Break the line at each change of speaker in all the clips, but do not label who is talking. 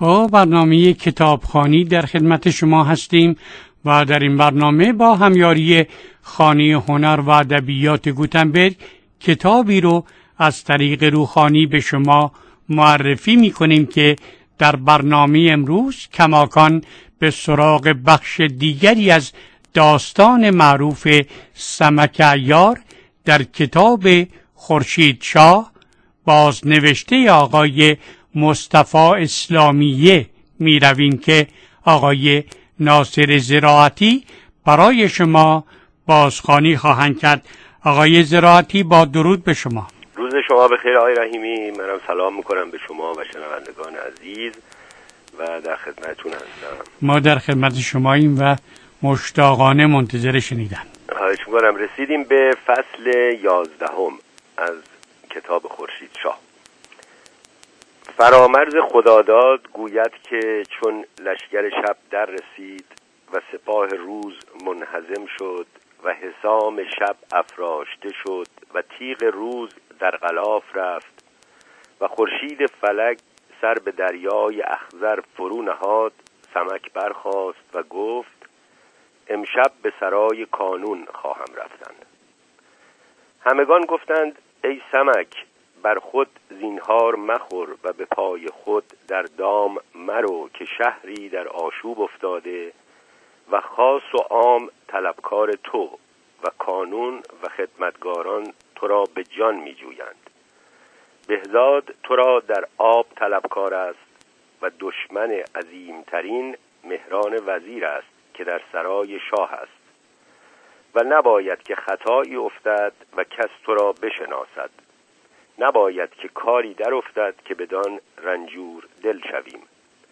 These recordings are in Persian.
با برنامه کتابخوانی در خدمت شما هستیم و در این برنامه با همیاری خانه هنر و ادبیات گوتنبرگ کتابی رو از طریق روحانی به شما معرفی می کنیم که در برنامه امروز کماکان به سراغ بخش دیگری از داستان معروف سمک عیار در کتاب خورشید شاه بازنوشته آقای مصطفی اسلامیه می رویم که آقای ناصر زراعتی برای شما بازخوانی خواهند کرد. آقای زراعتی با درود به شما.
روز شما بخیر آقای رحیمی. منم سلام میکنم به شما و شنوندگان عزیز و در خدمتتون هستم.
ما در خدمت شماییم و مشتاقانه منتظر شنیدن.
خواهش میکنم. رسیدیم به فصل 11 از کتاب خورشید شاه. فرامرز خداداد گوید که چون لشگر شب در رسید و سپاه روز منهزم شد و حسام شب افراشته شد و تیغ روز در غلاف رفت و خورشید فلک سر به دریای اخضر فرو نهاد، سمک برخاست و گفت امشب به سرای کانون خواهم رفتن. همگان گفتند ای سمک، بر خود زینهار مخور و به پای خود در دام مرو که شهری در آشوب افتاده و خاص و عام طلبکار تو و کانون و خدمتگاران تو را به جان می جویند. بهزاد تو را در آب طلبکار است و دشمن عظیمترین مهران وزیر است که در سرای شاه است و نباید که خطایی افتد و کس تو را بشناسد، نباید که کاری در افتد که بدان رنجور دل شویم.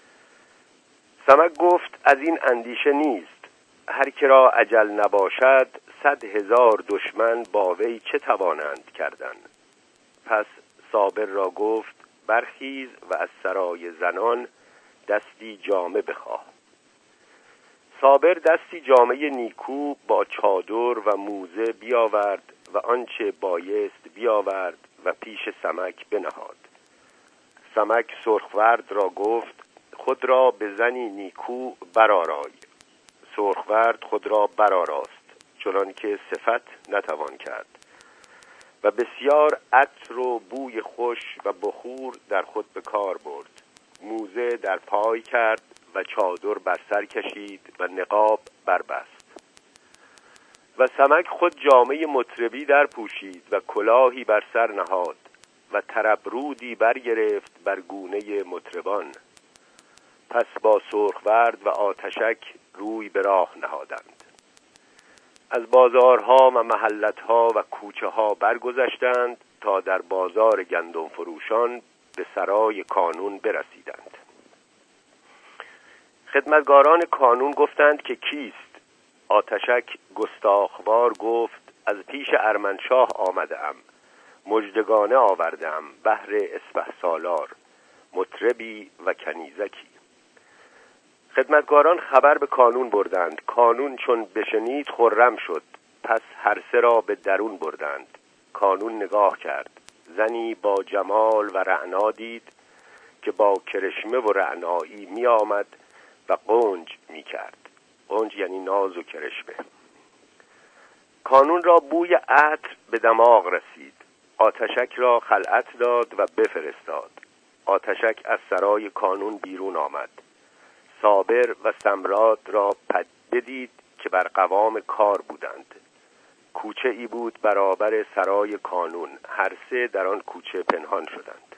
سمک گفت از این اندیشه نیست، هر که را اجل نباشد 100,000 دشمن با وی چه توانند کردن. پس صابر را گفت برخیز و از سرای زنان دستی جامه بخواه. صابر دستی جامه نیکو با چادر و موزه بیاورد و آنچه بایست بیاورد و پیش سمک بنهاد. سمک سرخورد را گفت خود را به زنی نیکو برآرای. سرخورد خود را برآراست چنان که صفت نتوان کرد و بسیار عطر و بوی خوش و بخور در خود به کار برد. موزه در پای کرد و چادر بر سر کشید و نقاب بربست و سمک خود جامه مطربی در پوشید و کلاهی بر سر نهاد و طربرودی برگرفت بر گونه مطربان. پس با سرخورد و آتشک روی به راه نهادند. از بازارها و محلتها و کوچه ها برگذشتند تا در بازار گندم فروشان به سرای کانون برسیدند. خدمتگاران کانون گفتند که کیست؟ آتشک گستاخوار گفت از پیش ارمنشاه آمده‌ام، مژدگانه آورده‌ام بهر اسپهسالار، مطربی و کنیزکی. خدمتگاران خبر به کانون بردند. کانون چون بشنید خرم شد. پس هر سه را به درون بردند. کانون نگاه کرد. زنی با جمال و رعنا دید که با کرشمه و رعنایی می آمد و قنج می کرد. قنج یعنی ناز و کرشمه. کانون را بوی عطر به دماغ رسید. آتشک را خلعت داد و بفرستاد. آتشک از سرای کانون بیرون آمد. صابر و سمراد را بدید که بر قوام کار بودند. کوچه ای بود برابر سرای کانون. هر سه در آن کوچه پنهان شدند.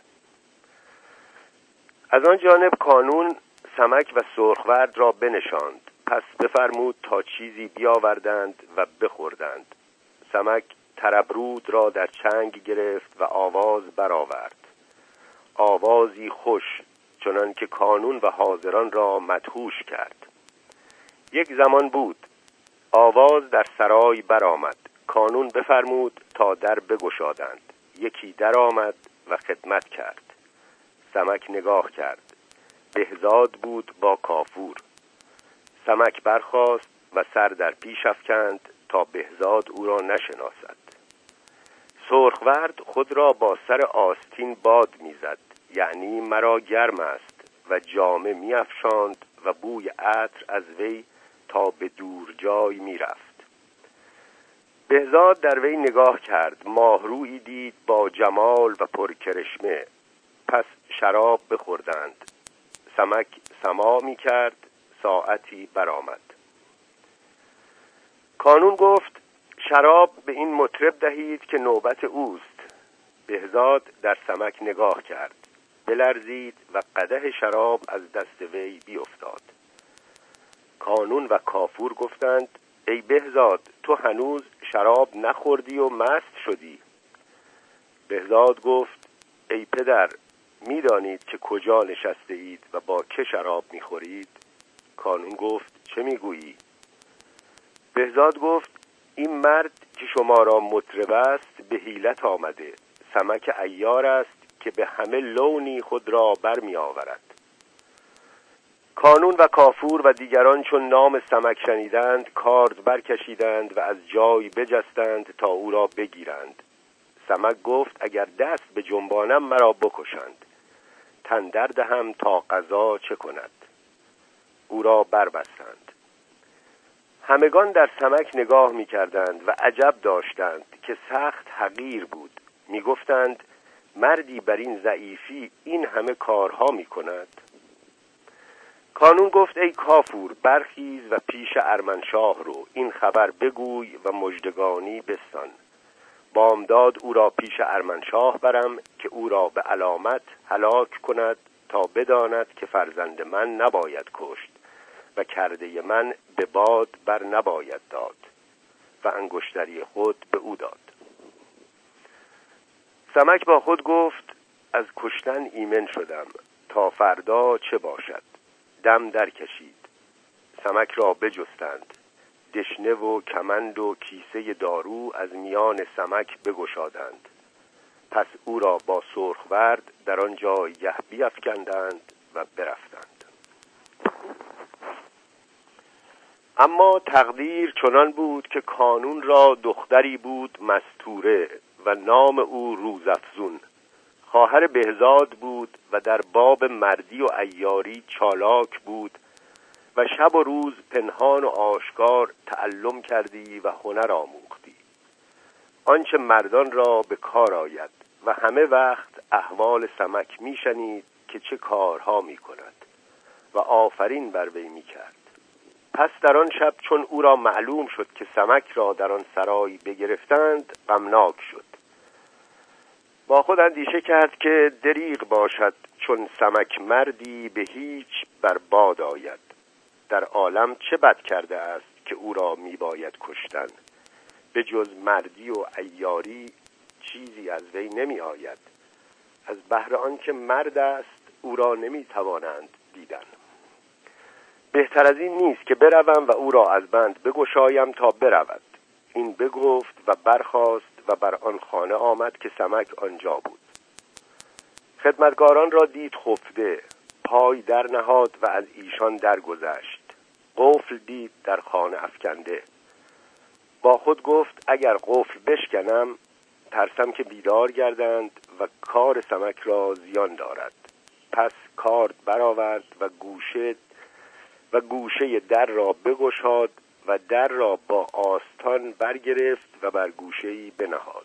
از آن جانب کانون سمک و سرخورد را بنشاند. پس بفرمود تا چیزی بیاوردند و بخوردند. سمک طربرود را در چنگ گرفت و آواز برآورد. آوازی خوش چنان که کانون و حاضران را مدهوش کرد. یک زمان بود آواز در سرای برآمد. کانون بفرمود تا در بگشادند. یکی در آمد و خدمت کرد. سمک نگاه کرد. بهزاد بود با کافور. سمک برخاست و سر در پیش افکند تا بهزاد او را نشناسد. سرخورد خود را با سر آستین باد میزد، یعنی مرا گرم است و جامه می‌افشاند و بوی عطر از وی تا به دور جای می‌رفت. بهزاد در وی نگاه کرد، ماهرویی دید با جمال و پرکرشمه. پس شراب بخوردند. سمک سماع می‌کرد. ساعتی برآمد. کانون گفت شراب به این مطرب دهید که نوبت اوست. بهزاد در سمک نگاه کرد، بلرزید و قدح شراب از دست وی بیفتاد. کانون و کافور گفتند ای بهزاد، تو هنوز شراب نخوردی و مست شدی. بهزاد گفت ای پدر، می‌دانید که کجا نشسته اید و با که شراب می‌خورید؟ کانون گفت چه می‌گویی؟ بهزاد گفت این مرد که شما را مطرب است به حیلت آمده. سمک عیار است که به همه لونی خود را برمی آورد. کانون و کافور و دیگران چون نام سمک شنیدند کارد برکشیدند و از جای بجستند تا او را بگیرند. سمک گفت اگر دست به جنبانم مرا بکشند، تن دردهم تا قضا چه کند. او را بربستند. همگان در سمک نگاه می کردند و عجب داشتند که سخت حقیر بود. می گفتند مردی بر این ضعیفی این همه کارها می کند. کانون گفت ای کافور، برخیز و پیش ارمنشاه رو، این خبر بگوی و مژدگانی بستان. بامداد او را پیش ارمنشاه برم که او را به علامت هلاک کند تا بداند که فرزند من نباید کشت و کرده من به باد بر نباید داد. و انگشتری خود به او داد. سمک با خود گفت از کشتن ایمن شدم، تا فردا چه باشد. دم در کشید. سمک را بجستند. دشنه و کمند و کیسه دارو از میان سمک بگشادند. پس او را با سرخورد در آن جایگه بیفکندند و برفتند. اما تقدیر چنان بود که کانون را دختری بود مستوره و نام او روزافزون. خواهر بهزاد بود و در باب مردی و عیاری چالاک بود و شب و روز پنهان و آشکار تعلم کردی و هنر آموختی، آنچه مردان را به کار آید، و همه وقت احوال سمک میشنید که چه کارها میکند و آفرین بر وی میکرد. پس در آن شب چون او را معلوم شد که سمک را در آن سرای بگرفتند غمناک شد. با خود اندیشه کرد که دریغ باشد چون سمک مردی به هیچ برباد آید. در عالم چه بد کرده است که او را می باید کشتن؟ به جز مردی و عیاری چیزی از وی نمی آید. از بهر آنکه مرد است او را نمی توانند دیدن. بهتر از این نیست که بروم و او را از بند بگشایم تا برود. این بگفت و برخاست و بر آن خانه آمد که سمک آنجا بود. خدمتگاران را دید خفته، پای در نهاد و از ایشان درگذشت. قفل دید در خانه افکنده. با خود گفت اگر قفل بشکنم ترسم که بیدار گردند و کار سمک را زیان دارد. پس کارد برآورد و گوشه در را بگشاد و در را با آستان برگرفت و بر گوشه‌ای بنهاد.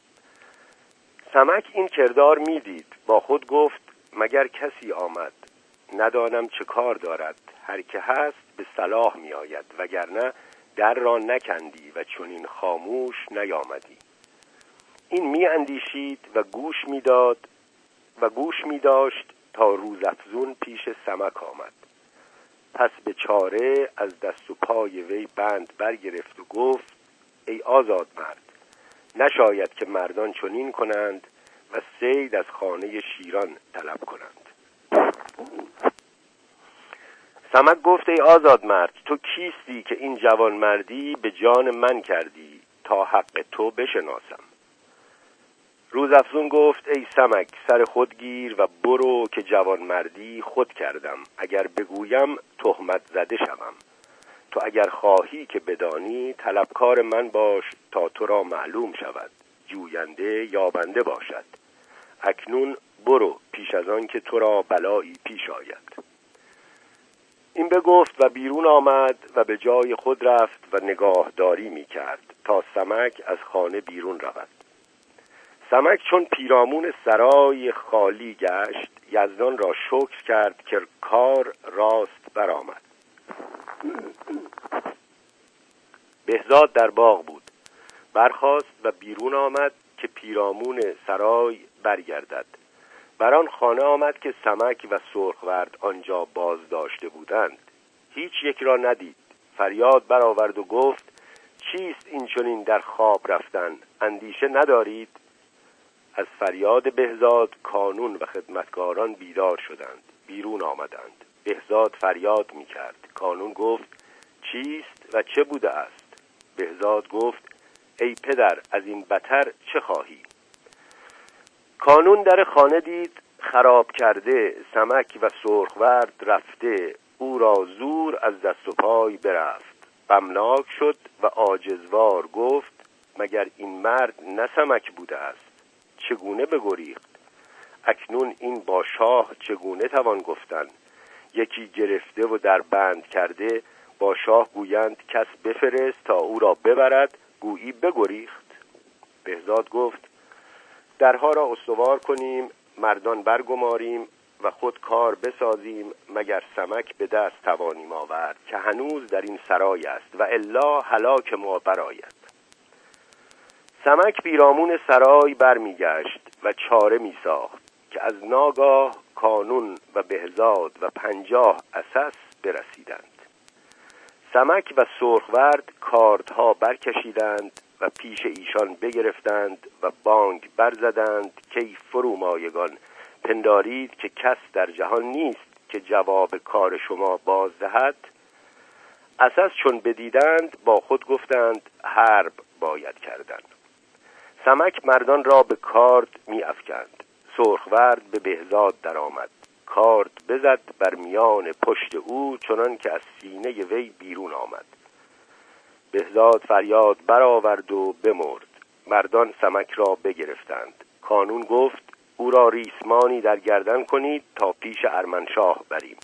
سمک این کردار می‌دید. با خود گفت مگر کسی آمد، ندانم چه کار دارد. هر که هست به صلاح می‌آید، وگرنه در را نکندی و چون این خاموش نیامدی. این می‌اندیشید و گوش می‌داشت تا روزافزون پیش سمک آمد. پس به چاره از دست و پای وی بند برگرفت و گفت ای آزاد مرد، نشاید که مردان چنین کنند و صید از خانه شیران طلب کنند. سمک گفت ای آزاد مرد، تو کیستی که این جوان مردی به جان من کردی تا حق تو بشناسم؟ روزافزون گفت ای سمک، سر خود گیر و برو که جوان مردی خود کردم. اگر بگویم تهمت زده شوم. تو اگر خواهی که بدانی طلبکار من باش تا تو را معلوم شود. جوینده یابنده باشد. اکنون برو پیش از آن که تو را بلایی پیش آید. این بگفت و بیرون آمد و به جای خود رفت و نگاهداری می کرد تا سمک از خانه بیرون رود. سمک چون پیرامون سرای خالی گشت، یزدان را شکر کرد که کار راست برآمد. بهزاد در باغ بود. برخاست و بیرون آمد که پیرامون سرای برگردد. بر آن خانه آمد که سمک و سرخورد آنجا باز داشته بودند. هیچ یک را ندید. فریاد برآورد و گفت: چیست این چنین در خواب رفتن؟ اندیشه ندارید؟ از فریاد بهزاد کانون و خدمتکاران بیدار شدند. بیرون آمدند. بهزاد فریاد می‌کرد. کانون گفت: چیست و چه بوده است؟ بهزاد گفت: ای پدر، از این بتر چه خواهی؟ کانون در خانه دید خراب کرده، سمک و سرخورد رفته. او را زور از دست و پای برفت. غمناک شد و عاجزوار گفت: مگر این مرد نه سمک بوده است؟ چگونه بگریخت؟ اکنون این با شاه چگونه توان گفتن؟ یکی گرفته و در بند کرده، با شاه گویند کس بفرست تا او را ببرد، گویی بگریخت. بهزاد گفت: درها را استوار کنیم، مردان برگماریم و خود کار بسازیم، مگر سمک به دست توانیم آورد که هنوز در این سرای است و الا هلاک ما برآید. سمک پیرامون سرای برمیگشت و چاره میساخت که از ناگاه کانون و بهزاد و 50 عسس برسیدند. سمک و سرخورد کاردها برکشیدند و پیش ایشان بگرفتند و بانگ برزدند که ای فرومایگان، پندارید که کس در جهان نیست که جواب کار شما باز دهد. عسس چون بدیدند با خود گفتند حرب باید کردن. سمک مردان را به کارد می افکند. سرخورد به بهزاد در آمد. کارد بزد بر میان پشت او چنان که از سینه وی بیرون آمد. بهزاد فریاد برآورد و بمرد. مردان سمک را بگرفتند. کانون گفت: او را ریسمانی در گردن کنید تا پیش ارمنشاه بریم.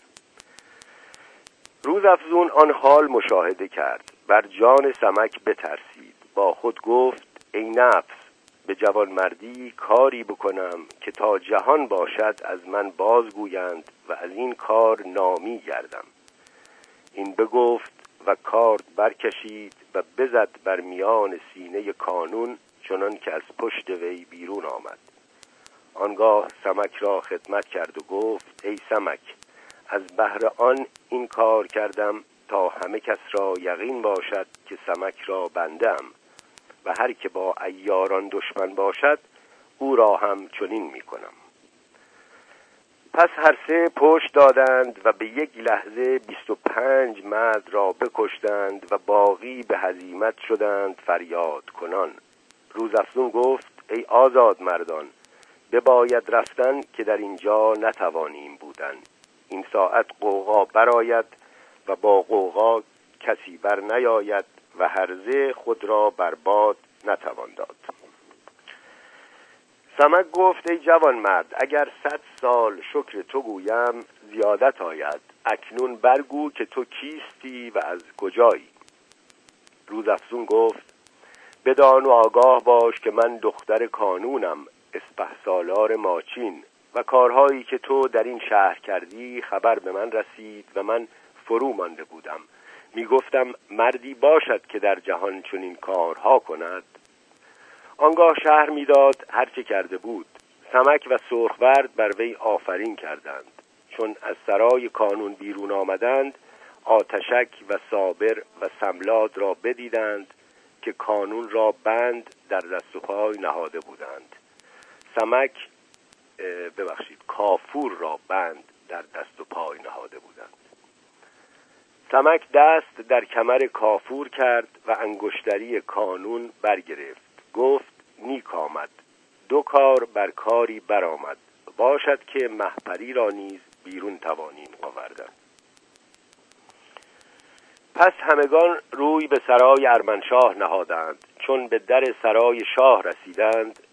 روز افزون آن حال مشاهده کرد. بر جان سمک بترسید. با خود گفت: ای نفس، به جوانمردی کاری بکنم که تا جهان باشد از من بازگویند و از این کار نامی گردم. این بگفت و کارد برکشید و بزد بر میان سینه کانون چنان که از پشت وی بیرون آمد. آنگاه سمک را خدمت کرد و گفت: ای سمک، از بهر آن این کار کردم تا همه کس را یقین باشد که سمک را بندم و هر که با عیاران دشمن باشد او را هم چنین می کنم. پس هر سه پشت دادند و به یک لحظه 25 مرد را بکشتند و باقی به هزیمت شدند فریاد کنان. روزافزون گفت: ای آزاد مردان، بباید رفتن که در اینجا نتوانیم بودن. این ساعت غوغا برآید و با غوغا کسی بر نیاید و هرزه خود را برباد نتوان داد. سمک گفت: ای جوان مرد، اگر 100 سال شکر تو گویم زیادت آید. اکنون برگو که تو کیستی و از کجایی؟ روزافزون گفت: بدان و آگاه باش که من دختر کانونم، اسپهسالار ماچین، و کارهایی که تو در این شهر کردی خبر به من رسید و من فرو مانده بودم. می گفتم مردی باشد که در جهان چنین کارها کند. آنگاه شهر میداد هر چه کرده بود. سمک و سرخورد بر وی آفرین کردند. چون از سرای کانون بیرون آمدند، آتشک و صابر و سملاد را بدیدند که کانون را بند در دست و پای نهاده بودند. کافور را بند در دست و پای نهاده بودند. سمک دست در کمر کافور کرد و انگشتری کانون برگرفت. گفت: نیک آمد، 2 کار بر کاری برآمد. باشد که مهپری را نیز بیرون توانیم آوردن. پس همگان روی به سرای ارمنشاه نهادند. چون به در سرای شاه رسیدند،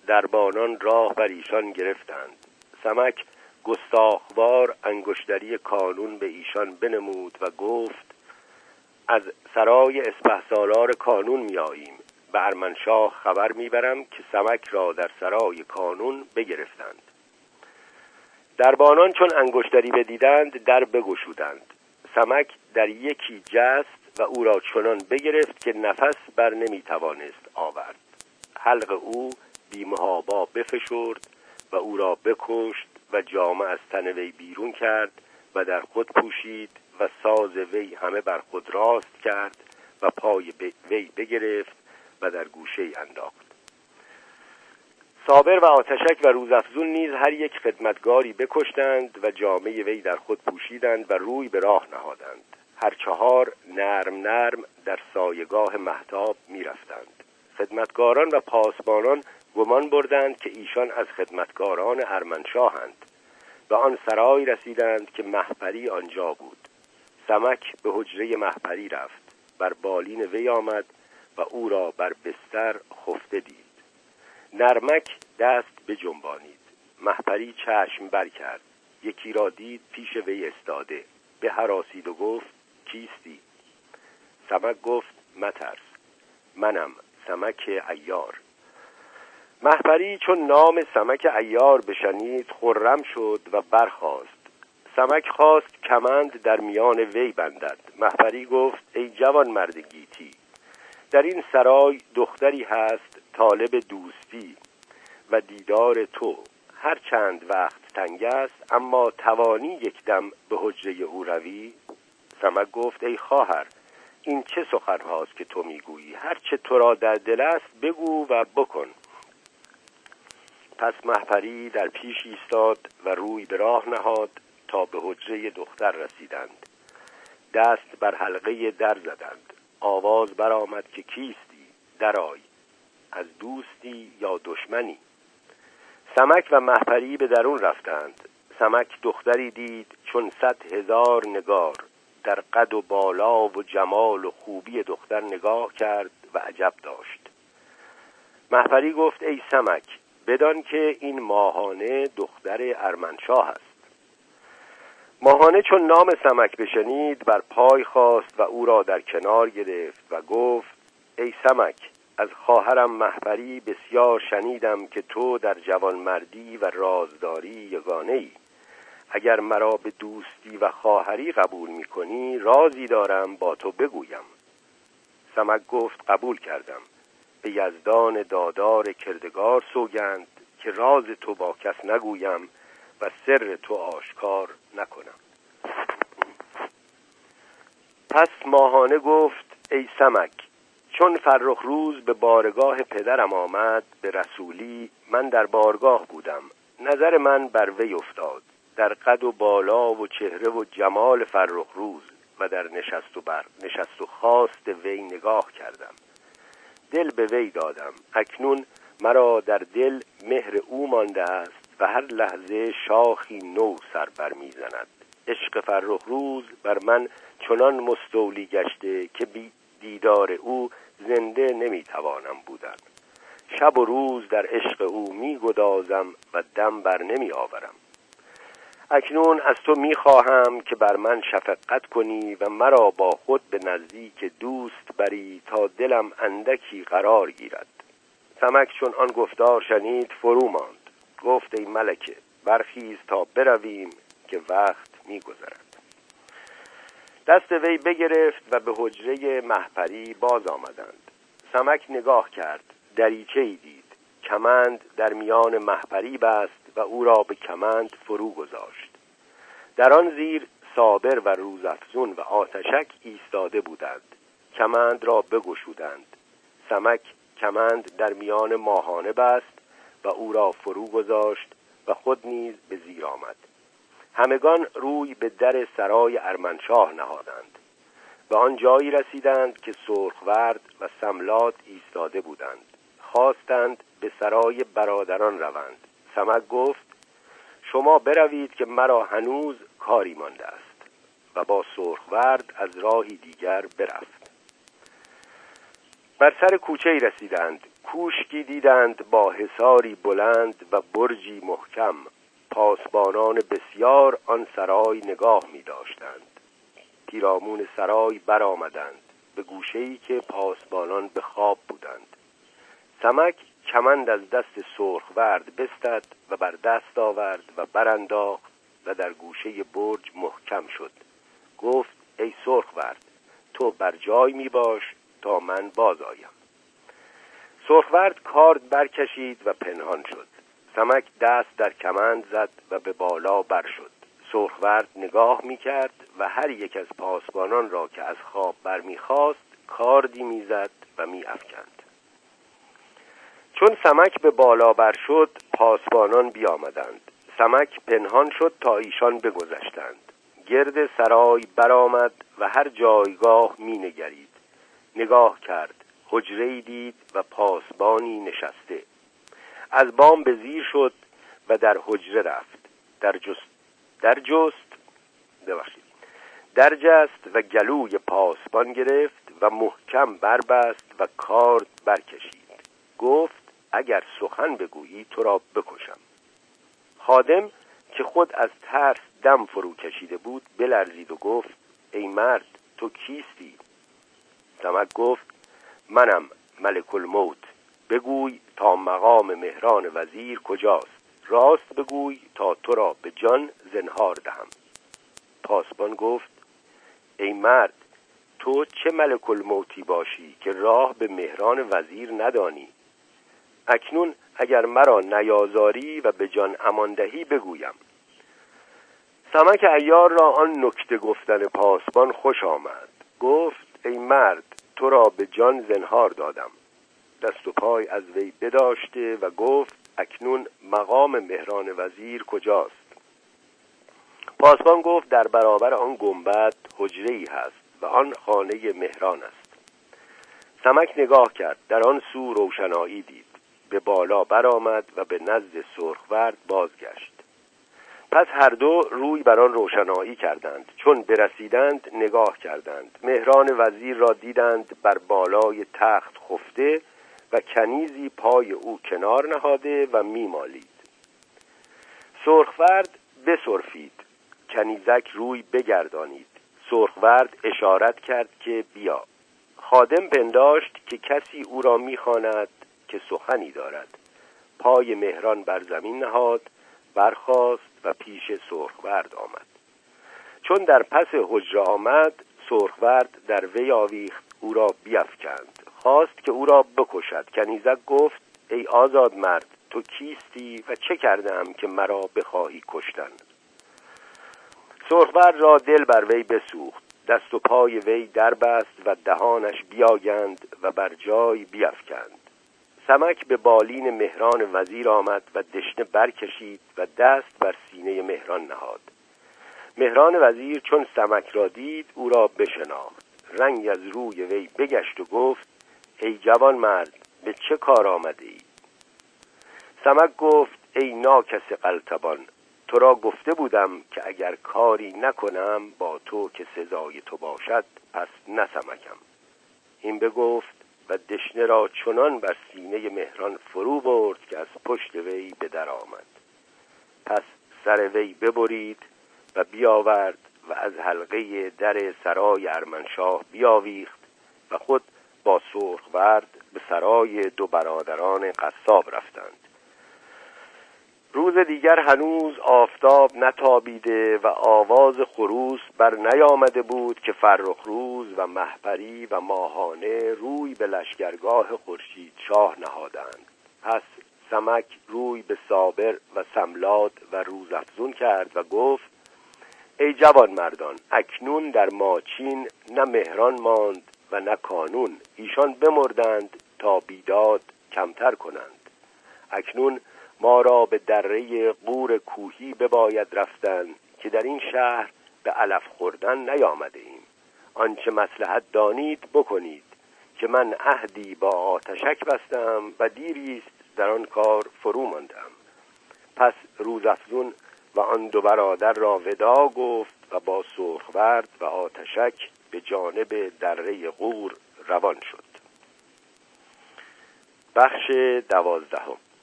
دربانان راه بر ایشان گرفتند. سمک گستاخوار انگشتری کانون به ایشان بنمود و گفت: از سرای اسپهسالار کانون میاییم. به ارمنشاه خبر میبرم که سمک را در سرای کانون بگرفتند. دربانان چون انگشتری بدیدند در بگشودند. سمک در یکی جست و او را چنان بگرفت که نفس بر نمیتوانست آورد. حلق او بی‌محابا بفشرد و او را بکشت و جامه از تن وی بیرون کرد و در خود پوشید و ساز وی همه بر خود راست کرد و پای وی بگرفت و در گوشه انداخت. صابر و آتشک و روزافزون نیز هر یک خدمتگاری بکشتند و جامه وی در خود پوشیدند و روی به راه نهادند. هر چهار نرم نرم در سایگاه مهتاب می رفتند. خدمتگاران و پاسبانان گمان بردند که ایشان از خدمتگاران ارمنشاهند. به آن سرای رسیدند که مهپری آنجا بود. سمک به حجره مهپری رفت. بر بالین وی آمد و او را بر بستر خفته دید. نرمک دست بجنبانید. مهپری چشم بر کرد. یکی را دید پیش وی استاده. به هراسید و گفت: کیستی؟ سمک گفت: مترس، منم سمک عیار. مهپری چون نام سمک عیار بشنید خرم شد و برخاست. سمک خواست کمند در میان وی بندد. مهپری گفت: ای جوان مرد گیتی، در این سرای دختری هست طالب دوستی و دیدار تو. هر چند وقت تنگ است اما توانی یک دم به حجره او روی؟ سمک گفت: ای خواهر، این چه سخن هاست که تو میگویی؟ هر چه تو را در دل است بگو و بکن. پس مهپری در پیش ایستاد و روی به راه نهاد تا به حجره دختر رسیدند. دست بر حلقه در زدند. آواز برآمد که کیستی؟ درآی. از دوستی یا دشمنی؟ سمک و مهپری به درون رفتند. سمک دختری دید چون 100,000 نگار. در قد و بالا و جمال و خوبی دختر نگاه کرد و عجب داشت. مهپری گفت: ای سمک، بدان که این ماهانه دختر ارمنشاه است. ماهانه چون نام سمک بشنید بر پای خاست و او را در کنار گرفت و گفت: ای سمک، از خواهرم مهپری بسیار شنیدم که تو در جوانمردی و رازداری یگانه ای. اگر مرا به دوستی و خواهری قبول می‌کنی رازی دارم با تو بگویم. سمک گفت: قبول کردم. به یزدان دادار کردگار سوگند که راز تو با کس نگویم و سر تو آشکار نکنم. پس ماهانه گفت: ای سمک، چون فرخ روز به بارگاه پدرم آمد به رسولی، من در بارگاه بودم. نظر من بر وی افتاد. در قد و بالا و چهره و جمال فرخ روز و در نشست و خاست وی نگاه کردم. دل به وی دادم. اکنون مرا در دل مهر او مانده است و هر لحظه شاخی نو سر بر میزند. عشق فرخ روز بر من چنان مستولی گشته که بی دیدار او زنده نمیتوانم بودن. شب و روز در عشق او میگدازم و دم بر نمی آورم. اکنون از تو میخواهم که بر من شفقت کنی و مرا با خود به نزدیک دوست بری تا دلم اندکی قرار گیرد. سمک چون آن گفتار شنید فرو ماند. گفت: ای ملکه، برخیز تا برویم که وقت میگذرد. دست وی بگرفت و به حجره مهپری باز آمدند. سمک نگاه کرد. دریچه‌ای دید. کمند در میان مهپری بست و او را به کمند فرو گذاشت. در آن زیر صابر و روزافزون و آتشک ایستاده بودند. کمند را بگشودند. سمک کمند در میان ماهانه بست و او را فرو گذاشت و خود نیز به زیر آمد. همگان روی به در سرای ارمنشاه نهادند. به آن جایی رسیدند که سرخورد و سملات ایستاده بودند. خواستند به سرای برادران روند. سمک گفت: شما بروید که مرا هنوز کاری مانده است، و با سرخورد از راهی دیگر برفت. بر سر کوچه‌ای رسیدند. کوشکی دیدند با حصاری بلند و برجی محکم. پاسبانان بسیار آن سرای نگاه می داشتند. پیرامون سرای برآمدند به گوشه‌ای که پاسبانان به خواب بودند. سمک کمند از دست سرخورد بستد و بر دست آورد و برانداخت و در گوشه برج محکم شد. گفت ای سرخورد، تو بر جای می باش تا من باز آیم. سرخورد کارد برکشید و پنهان شد. سمک دست در کمند زد و به بالا بر شد. سرخورد نگاه می کرد و هر یک از پاسبانان را که از خواب بر می خواست کاردی می زد و می افکند. چون سمک به بالا بر شد پاسبانان بیامدند. سمک پنهان شد تا ایشان بگذشتند. گرد سرای برآمد و هر جایگاه می نگرید. نگاه کرد، حجره‌ای دید و پاسبانی نشسته. از بام به زیر شد و در حجره رفت. درجست و گلوی پاسبان گرفت و محکم بربست و کارد برکشید. گفت اگر سخن بگویی تو را بکشم. خادم که خود از ترس دم فرو کشیده بود بلرزید و گفت ای مرد تو کیستی؟ سمک گفت منم ملک الموت. بگوی تا مقام مهران وزیر کجاست. راست بگوی تا تو را به جان زنهار دهم. پاسبان گفت ای مرد تو چه ملک الموتی باشی که راه به مهران وزیر ندانی؟ اکنون اگر مرا نیازاری و به جان امان دهی بگویم. سمک عیار را آن نکته گفتن پاسبان خوش آمد. گفت ای مرد تو را به جان زنهار دادم. دست و پای از وی بداشته و گفت اکنون مقام مهران وزیر کجاست؟ پاسبان گفت در برابر آن گنبد حجره‌ای هست و آن خانه مهران است. سمک نگاه کرد، در آن سو روشنایی دید. به بالا برآمد و به نزد سرخورد بازگشت. پس هر دو روی بر آن روشنایی کردند. چون برسیدند نگاه کردند. مهران وزیر را دیدند بر بالای تخت خفته و کنیزی پای او کنار نهاده و میمالید. سرخورد بسرفید، کنیزک روی بگردانید. سرخورد اشارت کرد که بیا. خادم پنداشت که کسی او را میخواند که سخنی دارد. پای مهران بر زمین نهاد، برخاست و پیش سرخورد آمد. چون در پس حجره آمد سرخورد در وی آویخت، او را بیفکند. خواست که او را بکشد. کنیزک گفت ای آزاد مرد تو کیستی و چه کردم که مرا بخواهی کشتن؟ سرخورد را دل بر وی بسوخت. دست و پای وی در بست و دهانش بیاگند و بر جای بیفکند. سمک به بالین مهران وزیر آمد و دشنه برکشید و دست بر سینه مهران نهاد. مهران وزیر چون سمک را دید او را بشناخت. رنگ از روی وی بگشت و گفت ای جوان مرد به چه کار آمده ای؟ سمک گفت ای ناکس قلتبان، تو را گفته بودم که اگر کاری نکنم با تو که سزای تو باشد پس نسمکم. این بگفت و دشنه را چنان بر سینه مهران فرو برد که از پشت وی به در آمد. پس سر وی ببرید و بیاورد و از حلقه در سرای ارمنشاه بیاویخت و خود با سرخورد به سرای دو برادران قصاب رفتند. روز دیگر هنوز آفتاب نتابیده و آواز خروس بر نیامده بود که فرخروز و مهپری و ماهانه روی به لشکرگاه خورشید شاه نهادند. پس سمک روی به صابر و سملات و روزافزون کرد و گفت ای جوان مردان، اکنون در ماچین نه مهران ماند و نه کانون. ایشان بمردند تا بیداد کمتر کنند. اکنون ما را به دره غور کوهی بباید رفتن که در این شهر به علف خوردن نیامده ایم. آنچه مصلحت دانید بکنید که من عهدی با آتشک بستم و دیریست در آن کار فرو ماندم. پس روزافزون و آن دو برادر را ودا گفت و با سرخورد و آتشک به جانب دره غور روان شد. بخش 12.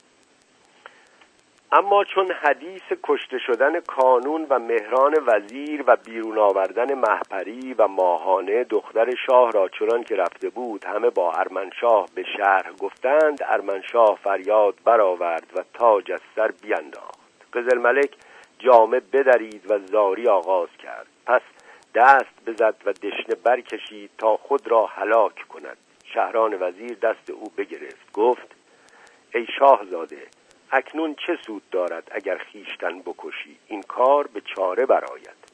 اما چون حدیث کشته شدن کانون و مهران وزیر و بیرون آوردن مهپری و ماهانه دختر شاه را چنان که رفته بود همه با ارمنشاه به شهر گفتند، ارمنشاه فریاد برآورد و تاج از سر بینداخت. قزلملک جامه بدرید و زاری آغاز کرد. پس دست بزد و دشنه برکشید تا خود را هلاک کند. شهران وزیر دست او بگرفت، گفت: ای شاهزاده، اکنون چه سود دارد اگر خیشتن بکشی؟ این کار به چاره برآید.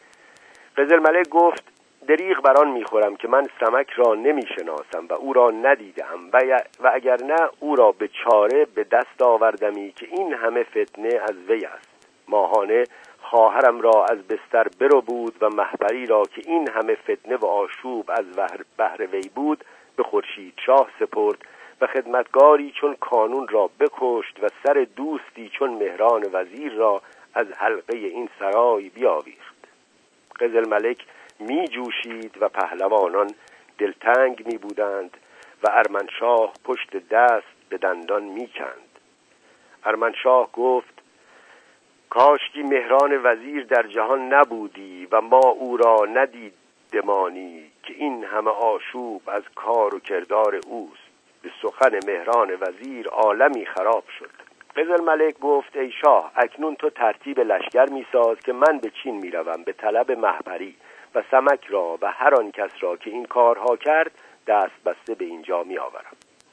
قزلملک گفت: دریغ بر آن میخورم که من سمک را نمیشناسم و او را ندیدم و اگر نه او را به چاره به دست آوردمی که این همه فتنه از وی است. ماهانه خواهرم را از بستر برو بود و مهپری را که این همه فتنه و آشوب از بهر وی بود به خورشید شاه سپرد و خدمتگاری چون کانون را بکشت و سر دوستی چون مهران وزیر را از حلقه این سرای بیاویخت. قزلملک می جوشید و پهلوانان دلتنگ می بودند و ارمنشاه پشت دست به دندان می کند. ارمنشاه گفت: کاشکی مهران وزیر در جهان نبودی و ما او را ندیدمانی که این همه آشوب از کار و کردار اوست. به سخن مهران وزیر عالمی خراب شد. قزلملک گفت: ای شاه، اکنون تو ترتیب لشکر میساز که من به چین میروم به طلب مهپری و سمک را و هر آن کس را که این کارها کرد دست بسته به اینجا می آورم.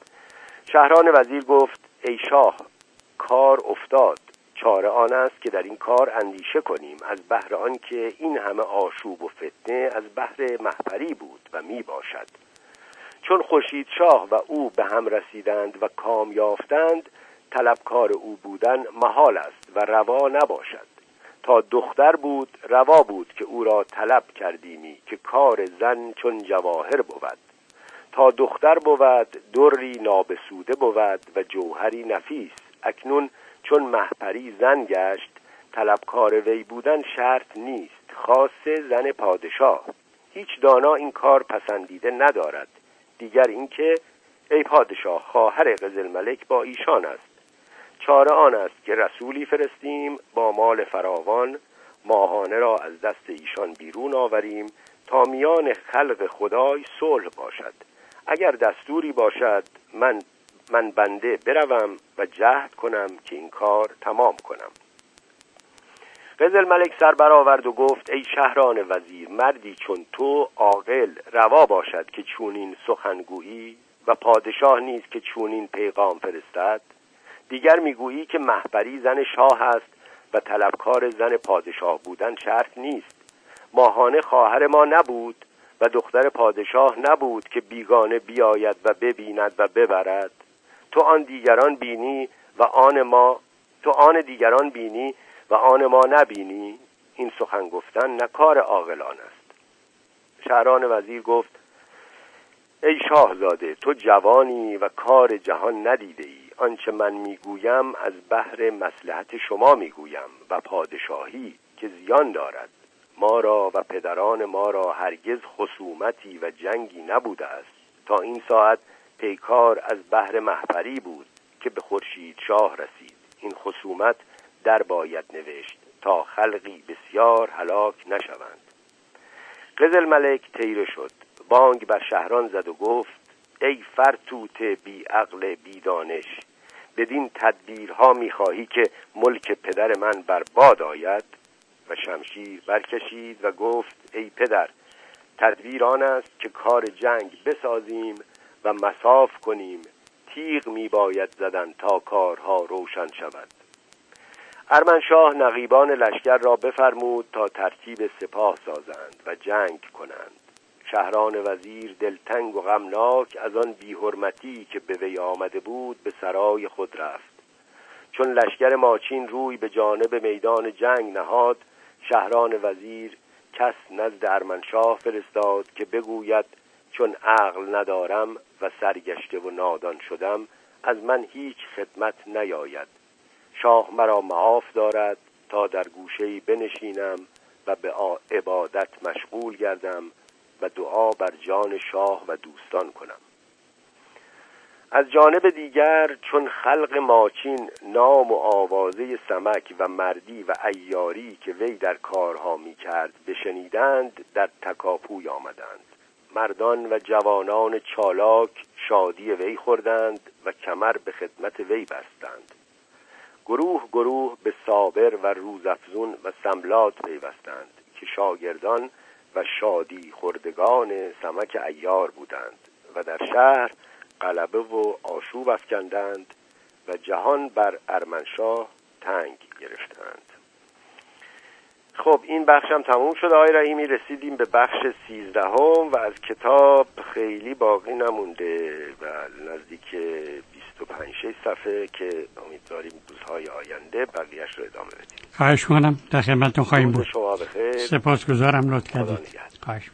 شهران وزیر گفت: ای شاه، کار افتاد. چاره آن است که در این کار اندیشه کنیم، از بهر آن که این همه آشوب و فتنه از بهر مهپری بود و می باشد. چون خورشید شاه و او به هم رسیدند و کام یافتند، طلبکار او بودن محال است و روا نباشد. تا دختر بود روا بود که او را طلب کردیمی که کار زن چون جواهر بود. تا دختر بود دری نابسوده بود و جوهری نفیس. اکنون چون مهپری زن گشت، طلبکار وی بودن شرط نیست، خاصه زن پادشاه. هیچ دانا این کار پسندیده ندارد. دیگر اینکه ای پادشاه، خواهر قزلملک با ایشان است. چاره آن است که رسولی فرستیم با مال فراوان، ماهانه را از دست ایشان بیرون آوریم تا میان خلق خدای صلح باشد. اگر دستوری باشد من بنده بروم و جهد کنم که این کار تمام کنم. قزلملک سر برآورد و گفت: ای شهران وزیر، مردی چون تو عاقل روا باشد که چونین سخنگویی و پادشاه نیست که چونین پیغام فرستد؟ دیگر میگویی که مهپری زن شاه است و طلبکار زن پادشاه بودن شرط نیست. ماهانه خواهر ما نبود و دختر پادشاه نبود که بیگانه بیاید و ببیند و ببرد. تو آن دیگران بینی و آن ما نبینی. این سخن گفتن نه کار عاقلان است. شهران وزیر گفت: ای شاهزاده، تو جوانی و کار جهان ندیده ای. آنچه من میگویم از بهر مصلحت شما میگویم و پادشاهی که زیان دارد. ما را و پدران ما را هرگز خصومتی و جنگی نبوده است. تا این ساعت پیکار از بهر مهپری بود که به خورشید شاه رسید. این خصومت در باید نوشت تا خلقی بسیار هلاک نشوند. قزلملک طیره شد، بانگ بر شهران زد و گفت: ای فرتوت بی عقل بی دانش، بدین تدبیرها میخواهی که ملک پدر من برباد آید؟ و شمشیر برکشید و گفت: ای پدر، تدبیر آن است که کار جنگ بسازیم و مصاف کنیم. تیغ میباید زدن تا کارها روشن شود. ارمنشاه نقیبان لشکر را بفرمود تا ترتیب سپاه سازند و جنگ کنند. شهران وزیر دلتنگ و غمناک از آن بی‌حرمتی که به وی آمده بود به سرای خود رفت. چون لشکر ماچین روی به جانب میدان جنگ نهاد، شهران وزیر کس نزد ارمنشاه فرستاد که بگوید چون عقل ندارم و سرگشته و نادان شدم، از من هیچ خدمت نیاید. شاه مرا معاف دارد تا در گوشه‌ای بنشینم و به عبادت مشغول گردم و دعا بر جان شاه و دوستان کنم. از جانب دیگر چون خلق ماچین نام و آوازه سمک و مردی و عیاری که وی در کارها می کرد بشنیدند در تکاپوی آمدند. مردان و جوانان چالاک شادی وی خوردند و کمر به خدمت وی بستند. گروه گروه به صابر و روزافزون و سملات پیوستند که شاگردان و شادی خوردگان سمک عیار بودند و در شهر غلبه و آشوب افکندند و جهان بر ارمنشاه تنگ گرفتند. خب این بخشم تموم شد آقای رحیمی. رسیدیم به بخش 13 و از کتاب خیلی باقی نمونده و نزدیک 25 صفحه که امیدواریم روزهای آینده بقیه‌اش رو ادامه بدیم.
خواهش می‌کنم، در خدمتتون خواهیم بود.
شما بخیر.
سپاسگزارم، لطف کردید. خواهش